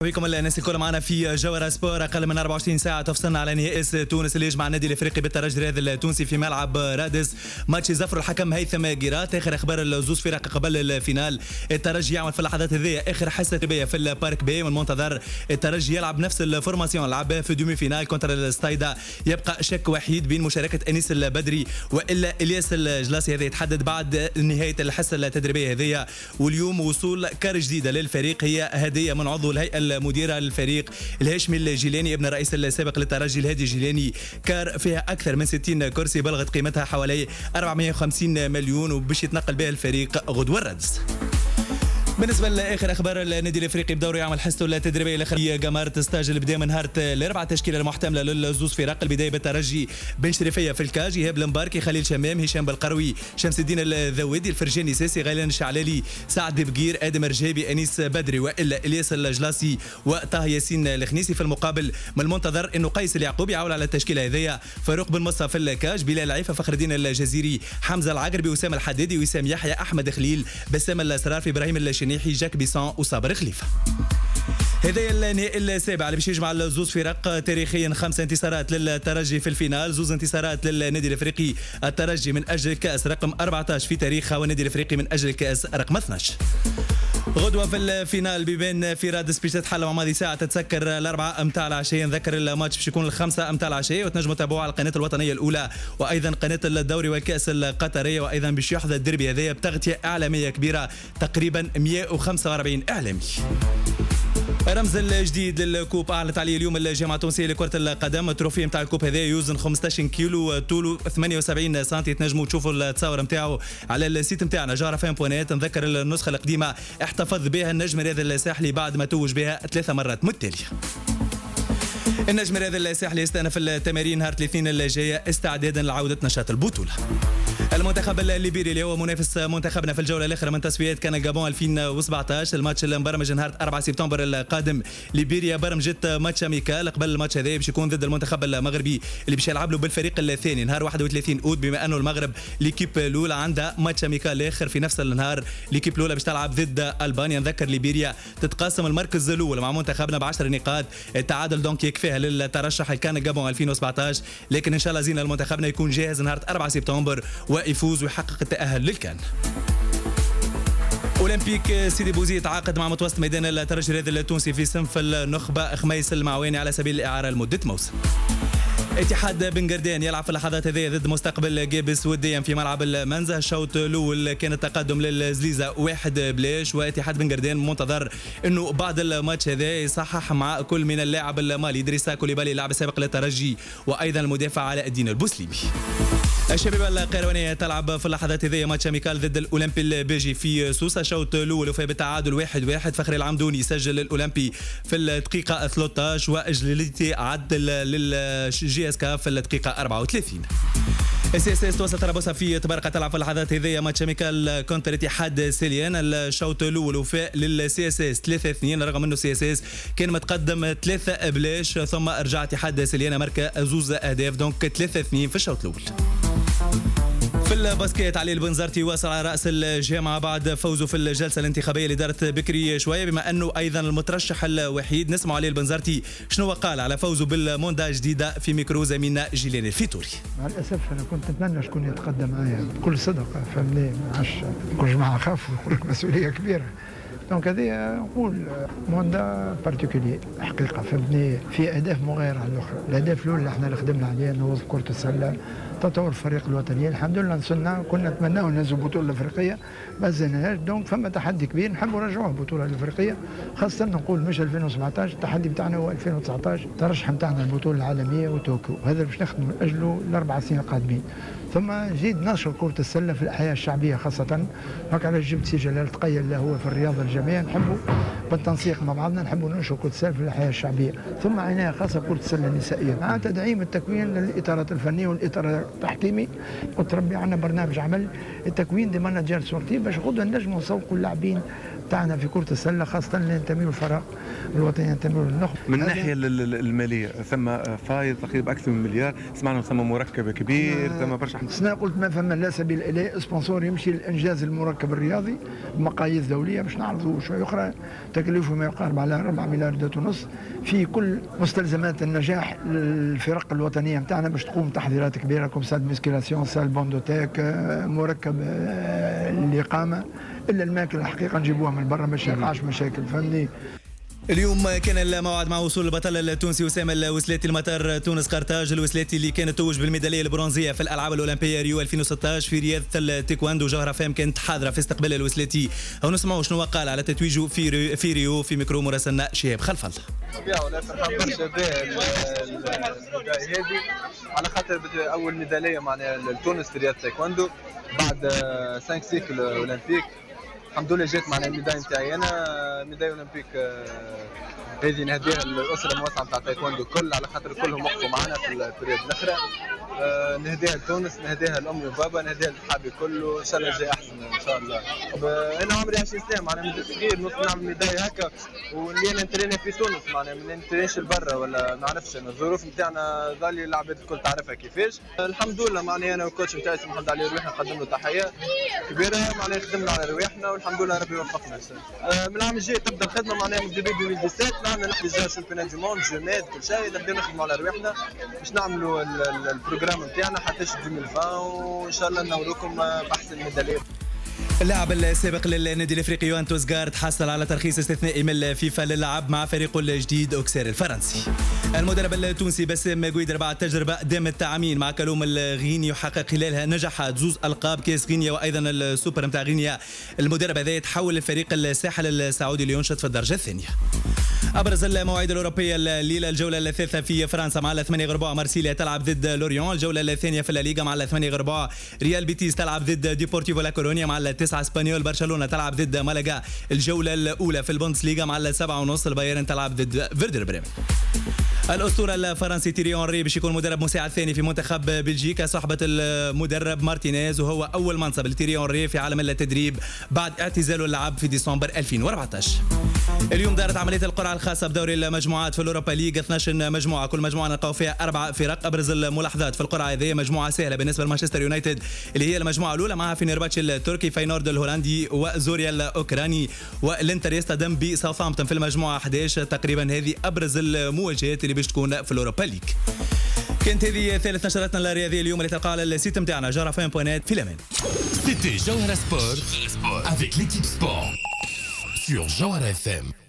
بكم الناس الكل معنا في جوهرة سبور. اقل من 24 ساعه تفصلنا على نهائي تونس اللي يجمع النادي الافريقي بالترجي الرياضي التونسي في ملعب رادس. ماتش يزفر الحكم هيثم قيرات. اخر اخبار الزوز فرق قبل الفينال. الترجي يعمل في اللحظات هذه اخر حصه تربيه في البارك بي، من منتظر الترجي يلعب نفس الفورماسيون لعبها في دومي فينال كونتر الستايدا. يبقى شك وحيد بين مشاركه انيس البدري والا الياس الجلاسي، هذا يتحدد بعد نهايه الحصه التدريبيه هذه. واليوم وصول كار جديده للفريق، هي هديه من عضو الهيئه المديره للفريق الهاشمي الجيلاني ابن الرئيس السابق للترجي الهادي الجيلاني. كار فيها اكثر من 60 كرسي بلغت قيمتها حوالي 450 مليون وباش يتنقل بها الفريق غدوه الرادس. بالنسبه لاخر اخبار النادي الافريقي بدوره يعمل حصته التدريبيه الاخيره جمهور ستاج اللي بدا من نهار الاربعاء. التشكيله المحتمله للزوز فرق البدايه بالترجي بن شريفيه في الكاج، ايهاب المباركي، خليل شمام، هشام بالقروي، شمس الدين الذويدي، الفرجاني ساسي، غيلان الشعلالي، سعد بقير، ادم رجابي، انيس بدري والا الياس الجلاسي وطه ياسين الخنيسي. في المقابل من المنتظر انه قيس اليعقوبي يعول على التشكيله هذيا، فاروق بن مصطفى في الكاج، بلال عيفه، فخر الدين الجزيري، حمزه العقربي، وسام الحدادي، وسام يحيى، احمد خليل، بسام السرافي، ابراهيم الشنيحي، جاك بيسون وصابر خليفه. هذا النهائي السابع اللي باش يجمع الزوز فرق. تاريخيا 5 انتصارات للترجي في الفينال، 2 انتصارات للنادي الافريقي. الترجي من اجل الكاس رقم 14 في تاريخه، والنادي الافريقي من اجل الكاس رقم 12. غدوه في الفينال بيبان في رادس باش تتحل مع ماضي ساعه. تتسكر الأربعة متاع العشيه، نذكر الماتش باش يكون الخمسة متاع العشيه، وتنجموا تتابعوه على القناه الوطنيه الاولى وايضا قناه الدوري والكاس القطريه. وايضا باش يحظى الديربي هذايا بتغطيه اعلاميه كبيره، تقريبا 145 اعلامي. رمز الجديد للكوب اعلنت عليه اليوم الجامعه التونسيه لكره القدم. التروفي نتاع الكوب هذا يوزن 15 كيلو، طوله 78 سم. تنجموا تشوفوا التصاور نتاعو على السيت نتاعنا جاره فان بوانات. نذكر النسخه القديمه احتفظ بها النجم رياض الساحلي بعد ما توج بها 3 مرات متتاليه. النجم رياض الساحلي يستأنف التمارين نهار الاثنين الجايه استعدادا لعوده نشاط البطوله. المنتخب الليبيري اللي هو منافس منتخبنا في الجوله الاخيره من تصفيات كان الجابون 2017. الماتش المبرمج نهار 4 سبتمبر القادم. ليبيريا برمجت ماتش اميكال قبل الماتش هذا باش يكون ضد المنتخب المغربي اللي باش يلعب له بالفريق الثاني نهار 31 اوت، بما انه المغرب ليكيب الاولى عندها ماتش اميكال اخر في نفس النهار. ليكيب الاولى باش تلعب ضد البانيا. نذكر ليبيريا تتقاسم المركز الاول مع منتخبنا ب 10 نقاط. التعادل دونك يكفيها للترشح كان الجابون 2017، لكن ان شاء الله زينا المنتخبنا يكون جاهز نهار 4 سبتمبر ويفوز ويحقق التأهل للكان. أولمبيك سيدي بوزيد تعاقد مع متوسط ميدان الترجي الرياضي التونسي في صنف النخبة خميس المعواني على سبيل الإعارة لمدة موسم. اتحاد بن قردان يلعب في اللحظات هذه ضد مستقبل جابس وديا في ملعب المنزه. الشوط الاول كان التقدم للزليزه 1-0، واتحاد بن قردان منتظر انه بعد الماتش هذا يصحح مع كل من اللاعب المالي إدريسا كوليبالي اللاعب السابق للترجي وايضا المدافع علاء الدين البوسليمي. الشبيبه القيروانيه تلعب في اللحظات هذه ماتش اميكال ضد الاولمبي البيجي في سوسه. الشوط الاول وفى بالتعادل 1-1. فخري العمدوني سجل الاولمبي في الدقيقه 13 واجليتي عدل للجي اس كا في الدقيقه 34. السي اس اس توصل طرابلس في طبرقه تلعب في اللحظات هذه ماتش اميكال كونتر اتحاد سيليان. الشوط الاول وفاء للسي اس اس 3-2 رغم انه السي اس اس كان متقدم 3-0 ثم رجع اتحاد سيليان ماركا 2 اهداف، دونك 3-2 في الشوط الاول. في الباسكيت علي البنزرتي واصل على رأس الجامعة بعد فوزه في الجلسة الانتخابية اللي دارت بكري شوية، بما أنه أيضا المترشح الوحيد. نسمع علي البنزرتي شنو قال على فوزه بالموندا جديدة في ميكرو زميلنا جيلاني الفيتوري. مع الأسف أنا كنت نتمنى شكون يتقدم معايا بكل صدق، فهمني، ما عادش كل جماعة خافوا مسؤولية كبيرة. دونك هذه نقول موندا بارتيكولي حقيقة، فهمني، في أهداف مغايرة على الأخرى. الهدف الأول اللي احنا اللي خدمنا عليه أنه كرة السلة، تطور الفريق الوطني. الحمد لله وصلنا، كنا نتمناو نهزوا البطوله الافريقيه ما زلناش، دونك فما تحدي كبير نحبوا نرجعوه البطوله الافريقيه، خاصه نقول مش 2017. التحدي بتاعنا هو 2019 الترشح نتاعنا البطوله العالميه وطوكيو، وهذا باش نخدموا من اجله الاربع سنين القادمين. ثم جيد نشر كره السله في الاحياء الشعبيه خاصه. هكا على جبت سي جلال تقيل اللي هو في الرياضه الجميع، نحبوا بالتنسيق مع بعضنا نحبوا ننشر كره السله في الاحياء الشعبيه. ثم عنايه خاصه كره السله النسائيه مع تدعيم التكوين للاطارات الفنيه والاطار التحكيمي. قلت ربي عندنا برنامج عمل التكوين دي مانجر سورتي باش غدوه نجموا نسوقوا اللاعبين تاعنا في كرة السلة، خاصة اللي ينتميوا الفرق الوطني ينتميوا للنخب. من الناحية المالية ثم فايض تقريبا أكثر من مليار، سمعنا ثم مركب كبير، ثم برشا. أنا قلت ما فما لا سبيل إليه سبونسور يمشي لإنجاز المركب الرياضي بمقاييس دولية باش نعرضوا شوية أخرى تكلفه ما يقارب على 4 مليار ونص في كل مستلزمات النجاح للفرق الوطنية نتاعنا باش تقوم تحضيرات كبيرة كوم سال ميسكيلاسيون، سال بوندوتيك، مركب الإقامة، إلا الماكل الحقيقة نجيبوها من برا باش يقعش مشاكل، فهمني. اليوم كان الموعد مع وصول البطل التونسي وسام الوسلاتي لمطار تونس قرطاج، الوسلاتي اللي كانت توج بالميداليه البرونزيه في الالعاب الاولمبيه ريو 2016 في رياضه التايكواندو. جوهره فام كانت حاضره في استقبال الوسلاتي، او نسمعوا شنو قال على تتويجه في ريو في ميكرو مراسلنا شهاب خلف الله. ولا فرحان برشا هذه على خاطر اول ميداليه معناها لتونس في رياضه التايكواندو بعد 5 سيكل اولمبيك. الحمد لله جات معنا الميداي نتاعي انا، ميداي اولمبيك هذه نهديها للاسره الموسعه نتاع التايكواندو الكل، على خاطر كلهم وقفوا معنا في البريود الاخرى. نهديها لتونس، نهديها لامي وبابا، نهديها لاصحابي كله، ان شاء الله جاي احسن ان شاء الله. انا عمري 20 سنه معناها من صغير نوصل نعمل ميداي هكا، واللي انا نتريني في تونس معناها ما نترينش لبرا ولا ما نعرفش انا الظروف نتاعنا ظالي العباد الكل تعرفها كيفاش. الحمد لله معناها انا والكوتش نتاعي سي محمد علي رويحنا نقدم له تحيه كبيره، معناها خدمنا على رواحنا والحمد لله ربي وفقنا. من العام الجاي تبدا الخدمه معناها من ديبي 2017 نعمل نحكي جا شامبيونات دو موند جونيت كل شيء، نبداو نخدموا على رواحنا باش نعملوا البروجرام نتاعنا حتى 2020 وان شاء الله نوروكم باحسن ميداليات. اللاعب السابق للنادي الافريقي يوان توزغار تحصل على ترخيص استثنائي من الفيفا للعب مع فريقه الجديد اوكسير الفرنسي. المدرب التونسي باسم قويدر بعد تجربه دامت عامين مع كالوم الغيني يحقق خلالها نجاحات 2 ألقاب كاس غينيا وايضا السوبر نتاع غينيا. المدرب هذا يتحول لفريق الساحل السعودي لينشط في الدرجه الثانيه. ابرز المواعيد الاوروبيه الليله الجوله الثالثه في فرنسا مع 8:15 مارسيليا تلعب ضد لوريون، الجوله الثانيه في الليغا مع 8:15 ريال بيتيس تلعب ضد ديبورتيفو لا كورونيا، مع 9 اسبانيول برشلونه تلعب ضد مالاغا، الجوله الاولى في البوندسليغا مع 7:30 البايرن تلعب ضد فيردر بريمن. الاسطوره الفرنسي تيري اونري باش يكون مدرب مساعد ثاني في منتخب بلجيكا صحبه المدرب مارتينيز، وهو اول منصب لتيري اونري في عالم التدريب بعد اعتزاله اللعب في ديسمبر 2014. اليوم دارت عمليه القرعه الخاصه بدوري المجموعات في الاوروبا ليج، 12 مجموعه، كل مجموعه نلقاو فيها 4 فرق. ابرز الملاحظات في القرعه هذه مجموعه سهله بالنسبه لمانشستر يونايتد اللي هي المجموعه الاولى معها فينيرباتش التركي، فاينورد الهولندي، وزوريا الاوكراني، والانتر يصطدم بساوثهامبتون في المجموعه 11. تقريبا هذه ابرز المواجهات اللي باش تكون في الاوروبا ليج. كانت هذه ثالث نشراتنا الرياضيه اليوم اللي تلقاها على السيت نتاعنا جوهرة.net. في الامان. C'était Jawhara Sport avec l'équipe sport sur Jawhara FM.